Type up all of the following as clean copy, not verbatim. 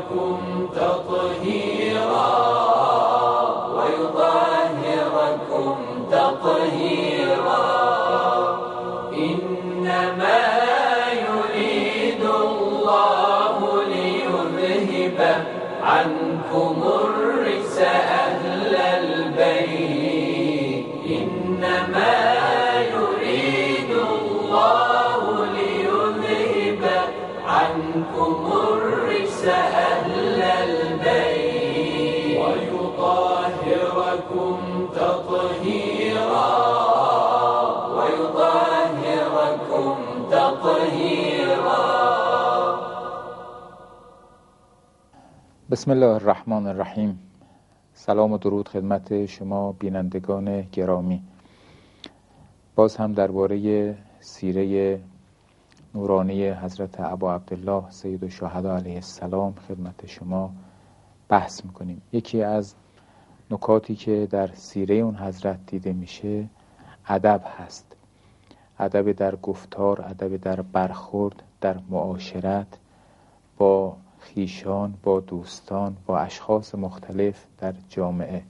تطهيرا ويطهركم تطهيرا إنما يريد الله ليذهب عنكم الرجس أهل البيت إنما يريد الله ليذهب عنكم الرجس أهل البيت ويطهركم تطهيرا ويطهركم تطهيرا. بسم الله الرحمن الرحیم. سلام و درود خدمت شما بینندگان گرامی. باز هم درباره سیره نورانی حضرت ابا عبدالله سید الشهدا علیه السلام خدمت شما بحث میکنیم. یکی از نکاتی که در سیره اون حضرت دیده میشه ادب هست. ادب در گفتار، ادب در برخورد، در معاشرت با خویشان، با دوستان، با اشخاص مختلف در جامعه.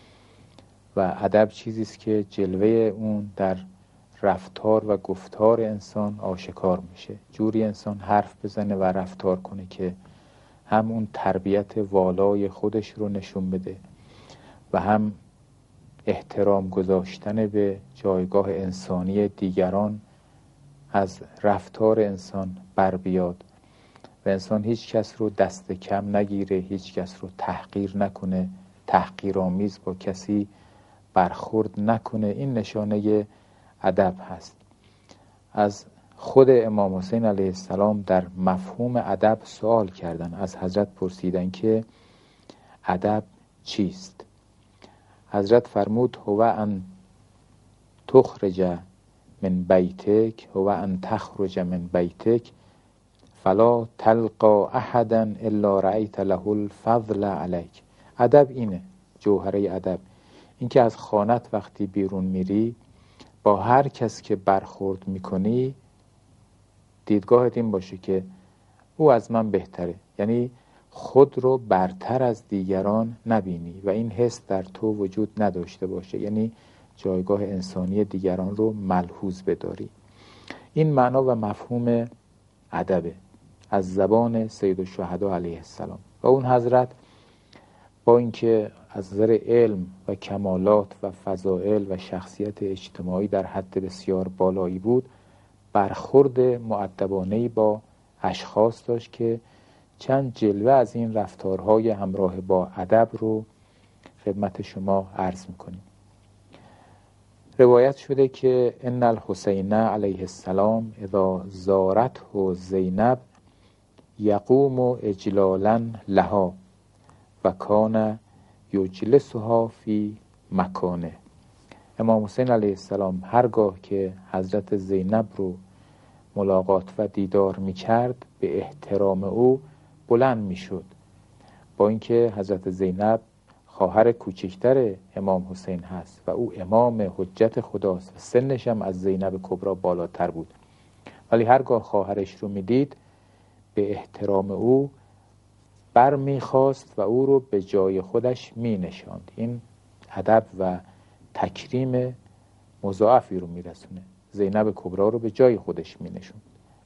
و ادب چیزی است که جلوه اون در رفتار و گفتار انسان آشکار میشه. جوری انسان حرف بزنه و رفتار کنه که هم اون تربیت والای خودش رو نشون بده و هم احترام گذاشتن به جایگاه انسانی دیگران از رفتار انسان بر بیاد و انسان هیچ کس رو دست کم نگیره، هیچ کس رو تحقیر نکنه، تحقیرآمیز با کسی برخورد نکنه. این نشانه ادب هست. از خود امام حسین علیه السلام در مفهوم ادب سوال کردن، از حضرت پرسیدن که ادب چیست؟ حضرت فرمود هو ان تخرج من بیتک هو ان تخرج من بیتک فلا تلقا احدا الا رأیت له الفضل علیک. ادب اینه، جوهره ادب این که از خانت وقتی بیرون میری با هر کس که برخورد میکنی دیدگاهت این باشه که او از من بهتره، یعنی خود رو برتر از دیگران نبینی و این حس در تو وجود نداشته باشه، یعنی جایگاه انسانی دیگران رو ملحوظ بداری. این معنا و مفهوم ادبه از زبان سید الشهدا علیه السلام. و اون حضرت با اینکه از نظر علم و کمالات و فضائل و شخصیت اجتماعی در حد بسیار بالایی بود، برخورد مؤدبانه‌ای با اشخاص داشت که چند جلوه از این رفتارهای همراه با ادب رو خدمت شما عرض میکنیم. روایت شده که ان الحسین علیه السلام اذا زارته زینب یقوم اجلالا لها و کان یجلسها فی مکانه. امام حسین علیه السلام هرگاه که حضرت زینب رو ملاقات و دیدار می کرد به احترام او بلند می شد، با اینکه حضرت زینب خواهر کوچکتر امام حسین هست و او امام حجت خداست و سنش هم از زینب کبری بالاتر بود، ولی هرگاه خواهرش رو می دید به احترام او بر می خواست و او رو به جای خودش می نشاند. این ادب و تکریم مضاعفی رو می رسونه. زینب کبری رو به جای خودش می نشاند.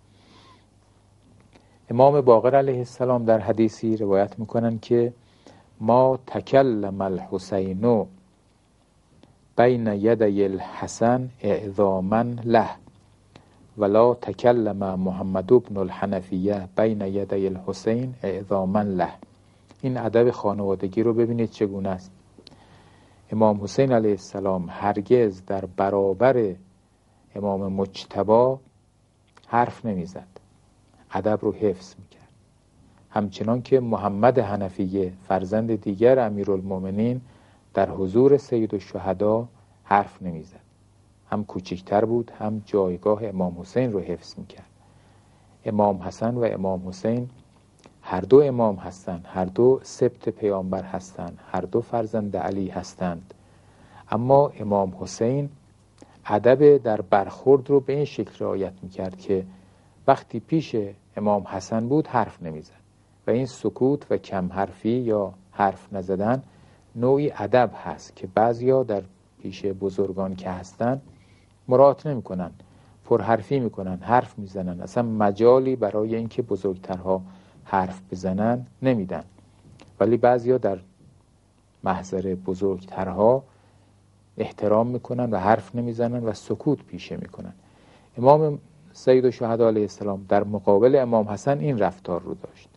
امام باقر علیه السلام در حدیثی روایت میکنن که ما تکلم الحسین بین یدی الحسن اعظاما له ولا تکلم محمد بن الحنفیه بین یدی الحسین اعظاما له. این ادب خانوادگی رو ببینید چگونه است. امام حسین علیه السلام هرگز در برابر امام مجتبی حرف نمیزد، ادب رو حفظ میکرد. همچنان که محمد حنفیه فرزند دیگر امیرالمومنین در حضور سید الشهدا حرف نمیزد، هم کوچکتر بود هم جایگاه امام حسین رو حفظ میکرد. امام حسن و امام حسین هر دو امام هستند، هر دو سبط پیامبر هستند، هر دو فرزند علی هستند، اما امام حسین ادب در برخورد رو به این شکل رعایت میکرد که وقتی پیش امام حسن بود حرف نمیزد، و این سکوت و کم حرفی یا حرف نزدن نوعی ادب هست که بعضیا در پیش بزرگان که هستن مراعات نمی کنن، پرحرفی میکنن، حرف میزنن، اصلا مجالی برای اینکه بزرگترها حرف بزنن نمیدن. ولی بعضیا در محضر بزرگترها احترام میکنن و حرف نمیزنن و سکوت پیشه میکنن. امام سید الشهدا علیه السلام در مقابل امام حسن این رفتار رو داشت.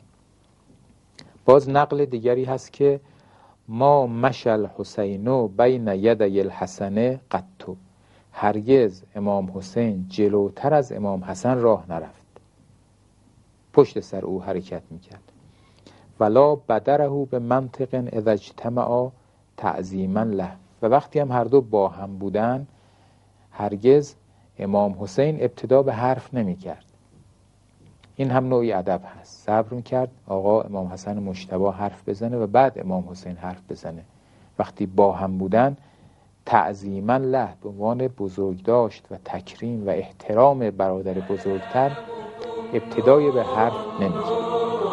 باز نقل دیگری هست که ما مشل حسینو بین یدی الحسن قطو، هرگز امام حسین جلوتر از امام حسن راه نرفت، پشت سر او حرکت میکرد. ولا بدره به منطق اذا اجتمعا تعظیما له، و وقتی هم هر دو با هم بودن هرگز امام حسین ابتدا به حرف نمیکرد. این هم نوعی ادب هست، صبر میکرد آقا امام حسن مجتبی حرف بزنه و بعد امام حسین حرف بزنه. وقتی با هم بودن تعظیما له، به عنوان بزرگ داشت و تکریم و احترام برادر بزرگتر ابتدای به حرف نمیکرد.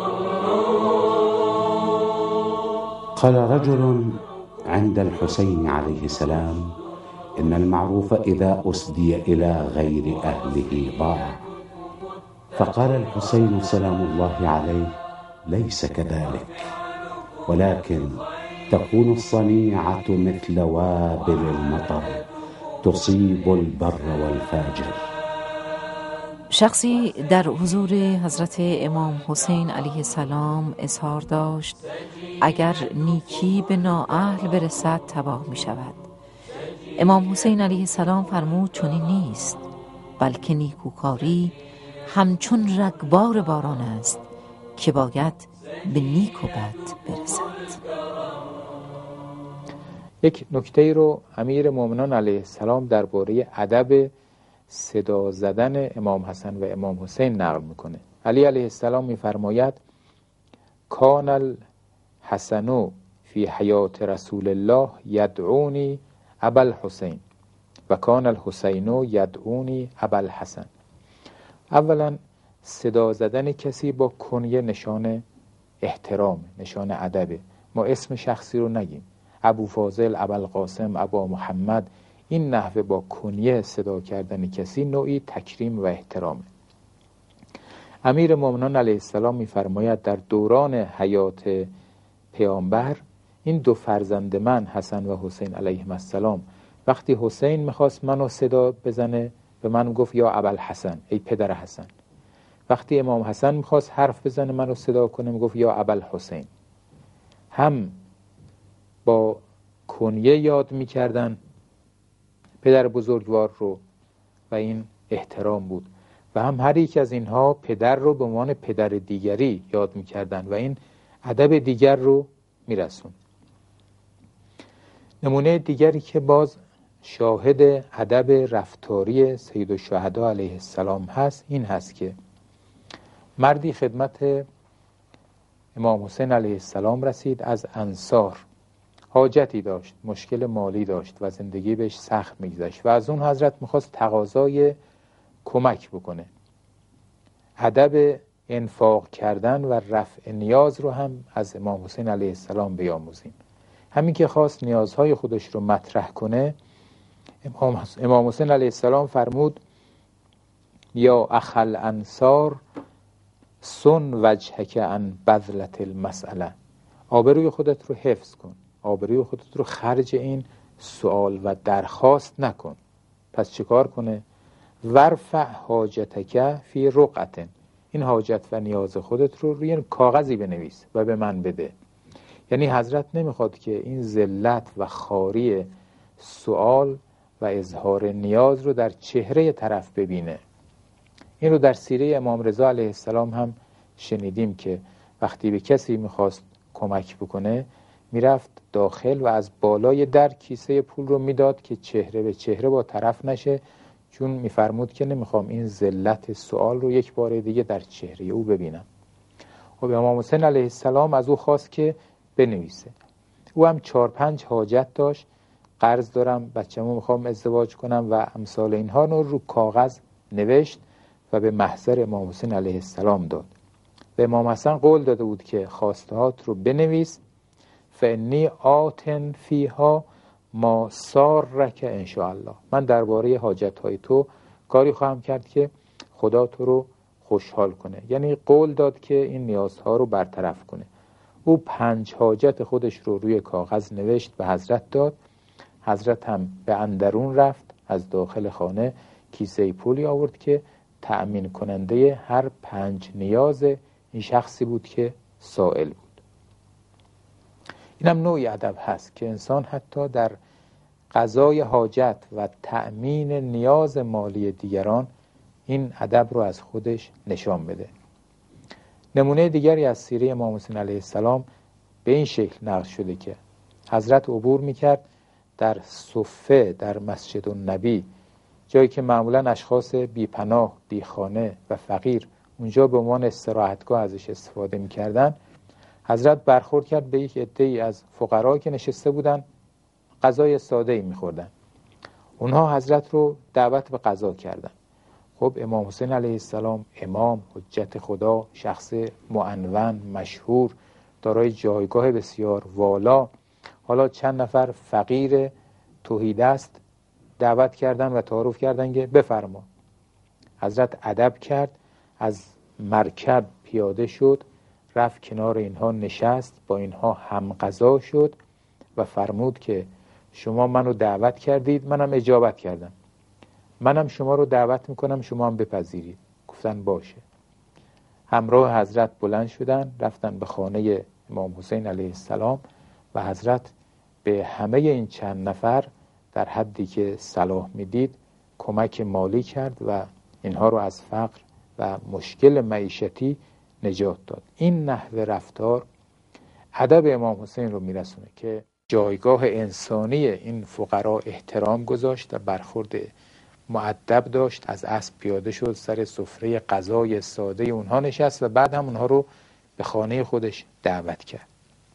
قال رجل عند الحسين عليه السلام إن المعروف إذا أسدي إلى غير أهله ضاع، فقال الحسين سلام الله عليه ليس كذلك، ولكن تكون الصنيعة مثل وابل المطر تصيب البر والفاجر. شخصی در حضور حضرت امام حسین علیه السلام اظهار داشت اگر نیکی به نااهل برسد تباه می شود. امام حسین علیه السلام فرمود چنین نیست، بلکه نیکوکاری همچون رگبار باران است که باید به نیک و بد برسد. یک نکته رو امیر مومنان علیه السلام درباره ادب صدا زدن امام حسن و امام حسین نقل میکنه. علی علیه السلام میفرماید کان الحسن فی حیات رسول الله یدعونی ابا الحسین و کان الحسین یدعونی ابا الحسن. اولا صدا زدن کسی با کنیه نشان احترام، نشان ادبه. ما اسم شخصی رو نگیم، ابو فاضل، ابو القاسم، ابو محمد. این نحوه با کنیه صدا کردن کسی نوعی تکریم و احترامه. امیر مومنان علیه السلام می‌فرماید در دوران حیات پیامبر این دو فرزند من حسن و حسین علیهم السلام وقتی حسین میخواست منو صدا بزنه به من گفت یا ابوالحسن، ای پدر حسن. وقتی امام حسن میخواست حرف بزنه منو صدا کنه میگفت یا ابوالحسین. هم با کنیه یاد میکردن پدر بزرگوار رو و این احترام بود، و هم هر یک از اینها پدر رو به عنوان پدر دیگری یاد میکردن و این ادب دیگر رو میرسون. نمونه دیگری که باز شاهد ادب رفتاری سید الشهدا علیه السلام هست این هست که مردی خدمت امام حسین علیه السلام رسید از انصار، حاجتی داشت، مشکل مالی داشت و زندگی بهش سخت میگذشت و از اون حضرت میخواست تقاضای کمک بکنه. ادب انفاق کردن و رفع نیاز رو هم از امام حسین علیه السلام بیاموزیم. همین که خواست نیازهای خودش رو مطرح کنه امام حسین علیه السلام فرمود یا اخل انصار سن وجهک عن بذلت المسئله، آبروی خودت رو حفظ کن، آبروی خودت رو خرج این سوال و درخواست نکن. پس چیکار کنه؟ ورفع حاجتک فی رقعة، این حاجت و نیاز خودت رو روی کاغذی بنویس و به من بده. یعنی حضرت نمیخواد که این ذلت و خواری سوال و اظهار نیاز رو در چهره طرف ببینه. این رو در سیره امام رضا علیه السلام هم شنیدیم که وقتی به کسی میخواست کمک بکنه میرفت داخل و از بالای در کیسه پول رو میداد که چهره به چهره با طرف نشه، چون میفرمود که نمیخوام این ذلت سوال رو یک بار دیگه در چهره او ببینم. و امام حسین علیه السلام از او خواست که بنویسه. او هم 4-5 حاجت داشت، قرض دارم، بچه‌مو میخوام ازدواج کنم و امثال اینها رو کاغذ نوشت و به محضر امام حسین علیه السلام داد. به امام حسن قول داده بود که خواستهات رو بنویس، فانی آتن فیها ما سارک ان شاء الله، من درباره حاجت‌های تو کاری خواهم کرد که خدا تو رو خوشحال کنه. یعنی قول داد که این نیازها رو برطرف کنه. او 5 حاجت خودش رو روی کاغذ نوشت، به حضرت داد. حضرت هم به اندرون رفت، از داخل خانه کیسه پولی آورد که تأمین کننده هر 5 نیاز این شخصی بود که سائل بود. اینم نوعی ادب هست که انسان حتی در قضای حاجت و تأمین نیاز مالی دیگران این ادب رو از خودش نشان بده. نمونه دیگری از سیره امام حسین علیه السلام به این شکل نقل شده که حضرت عبور میکرد در صفه در مسجد النبی، جایی که معمولا اشخاص بیپناه، بیخانه و فقیر اونجا به عنوان استراحتگاه ازش استفاده میکردن. حضرت برخورد کرد به یک عده‌ای از فقرا که نشسته بودن غذای ساده‌ای میخوردن. اونها حضرت رو دعوت به غذا کردن. خب امام حسین علیه السلام، امام، حجت خدا، شخص معنون، مشهور، دارای جایگاه بسیار والا، حالا چند نفر فقیر توحیدست دعوت کردن و تعارف کردن که بفرما. حضرت ادب کرد، از مرکب پیاده شد، رفت کنار اینها نشست، با اینها هم غذا شد و فرمود که شما منو دعوت کردید، منم اجابت کردم، منم شما رو دعوت میکنم، شما هم بپذیرید. گفتن باشه. همراه حضرت بلند شدن، رفتن به خانه امام حسین علیه السلام و حضرت به همه این چند نفر در حدی که صلاح میدید کمک مالی کرد و اینها رو از فقر و مشکل معیشتی نجات داد. این نحوه رفتار ادب امام حسین رو میرسونه که جایگاه انسانی این فقرا احترام گذاشت و برخورد مؤدب داشت، از اسب پیاده شد، سر سفره غذای ساده اونها نشست و بعد هم اونها رو به خانه خودش دعوت کرد.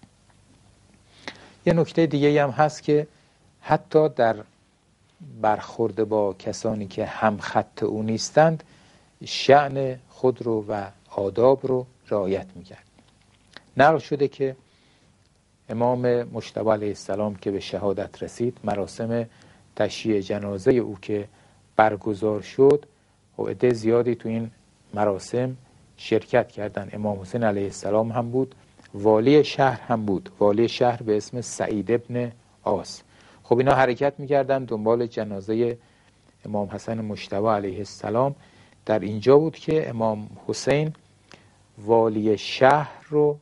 یه نکته دیگه هم هست که حتی در برخورد با کسانی که هم خط او نیستند شأن خود رو و آداب رو رعایت میکرد. نقل شده که امام مجتبی علیه السلام که به شهادت رسید، مراسم تشییع جنازه او که برگزار شد و عده زیادی تو این مراسم شرکت کردن. امام حسین علیه السلام هم بود، والی شهر هم بود، والی شهر به اسم سعید ابن عاص. خب اینا حرکت میکردن دنبال جنازه امام حسن مجتبی علیه السلام. در اینجا بود که امام حسین والی شهر رو،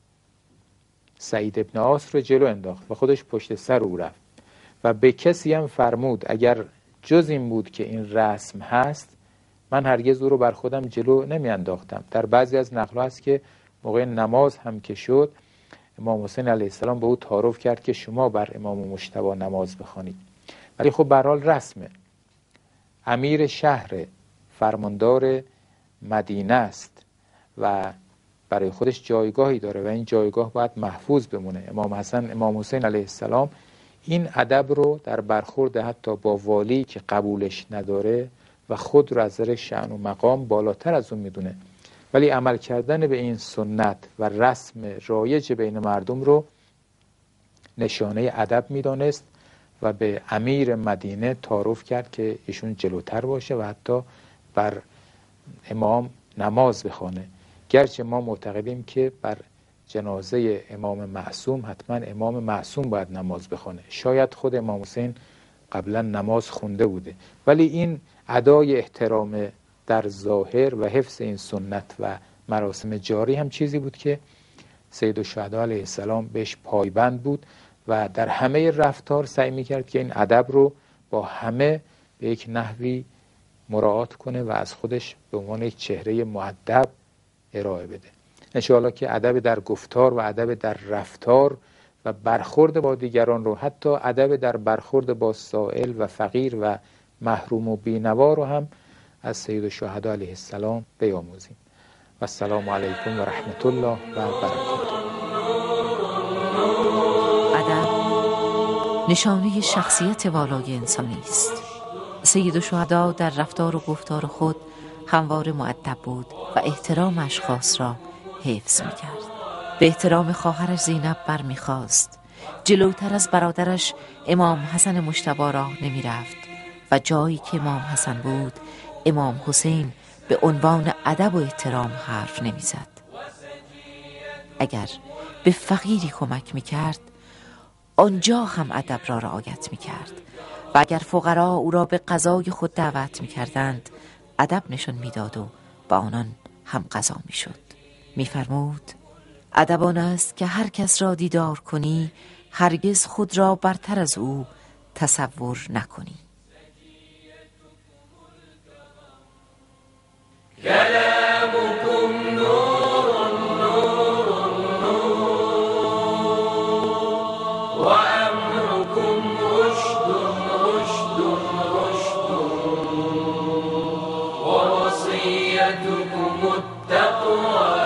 سعید ابن عاص رو جلو انداخت و خودش پشت سر او رفت و به کسی هم فرمود اگر جز این بود که این رسم هست من هرگز او رو بر خودم جلو نمی انداختم. در بعضی از نقل‌ها هست که موقع نماز هم که شد امام حسین علیه السلام به او تعارف کرد که شما بر امام مجتبی نماز بخوانید. ولی خب به هر حال رسمه، امیر شهر، فرماندار مدینه است و برای خودش جایگاهی داره و این جایگاه باید محفوظ بمونه. امام حسین علیه السلام این ادب رو در برخورد حتی با والی که قبولش نداره و خود رو از نظر شأن و مقام بالاتر از اون میدونه، ولی عمل کردن به این سنت و رسم رایج بین مردم رو نشانه ادب میدانست و به امیر مدینه تعارف کرد که ایشون جلوتر باشه و حتی بر امام نماز بخوانه. گرچه ما معتقدیم که بر جنازه امام معصوم حتما امام معصوم باید نماز بخونه، شاید خود امام حسین قبلا نماز خونده بوده، ولی این ادای احترام در ظاهر و حفظ این سنت و مراسم جاری هم چیزی بود که سید الشهدا علیه السلام بهش پایبند بود و در همه رفتار سعی میکرد که این ادب رو با همه به یک نحوی مراعات کنه و از خودش به عنوان یک چهره مؤدب ارائه بده. انشاءالله که ادب در گفتار و ادب در رفتار و برخورد با دیگران رو، حتی ادب در برخورد با سائل و فقیر و محروم و بینوا رو هم از سید الشهدا علیه السلام بیاموزیم. و السلام علیکم و رحمت الله و برکاته. ادب نشانه شخصیت والای انسانی است. سید الشهدا در رفتار و گفتار خود همواره مؤدب بود و احترام اشخاص را حفظ میکرد. به احترام خواهرش زینب برمیخواست. جلوتر از برادرش امام حسن مجتبی راه نمیرفت و جایی که امام حسن بود امام حسین به عنوان ادب و احترام حرف نمیزد. اگر به فقیری کمک میکرد آنجا هم ادب را رعایت میکرد و اگر فقرا او را به غذای خود دعوت میکردند ادب نشان میداد و با آنان هم غذا میشد. میفرمود ادب آن است که هر کس را دیدار کنی هرگز خود را برتر از او تصور نکنی. كلامكم نور نور نور وأمركم رشد رشد رشد ووصيتكم التقوى